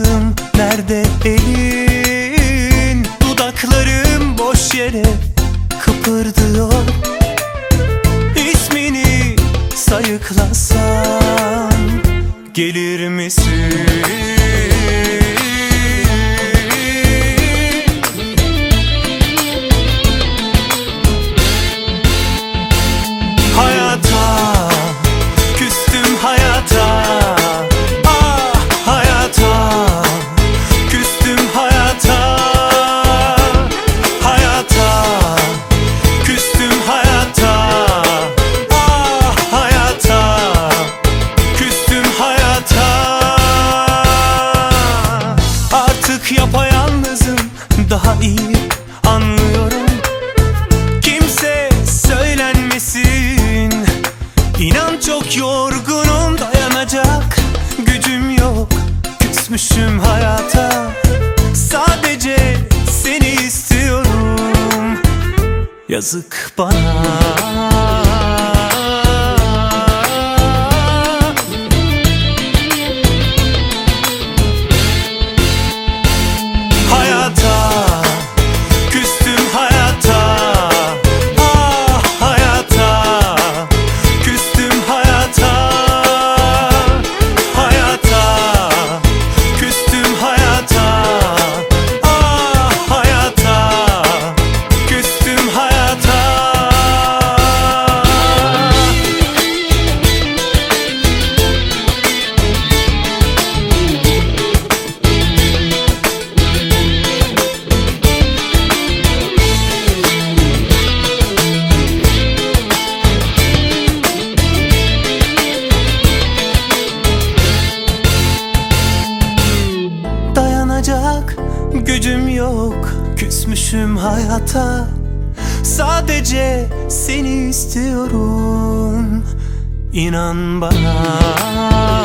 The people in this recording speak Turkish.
lazım. Nerede elin? Dudaklarım boş yere kıpırdıyor. İsmini sayıklasam gelir misin? Hayata küstüm, hayata. Ah hayata küstüm, hayata. Hayata küstüm, hayata. Ah hayata küstüm, hayata. Artık yapayalnızım, daha iyi anlıyorum. Kimse söylenmesin. İnan çok yorgunum, dayanacak gücüm yok. Küsmüşüm hayata, sadece seni istiyorum. Yazık bana. Hayata küstüm, hayata. Ah hayata küstüm, hayata. Hayata küstüm, hayata. Ah hayata küstüm, hayata. Dayanacak gücüm yok, küsmüşüm hayata. Sadece seni istiyorum, İnan bana.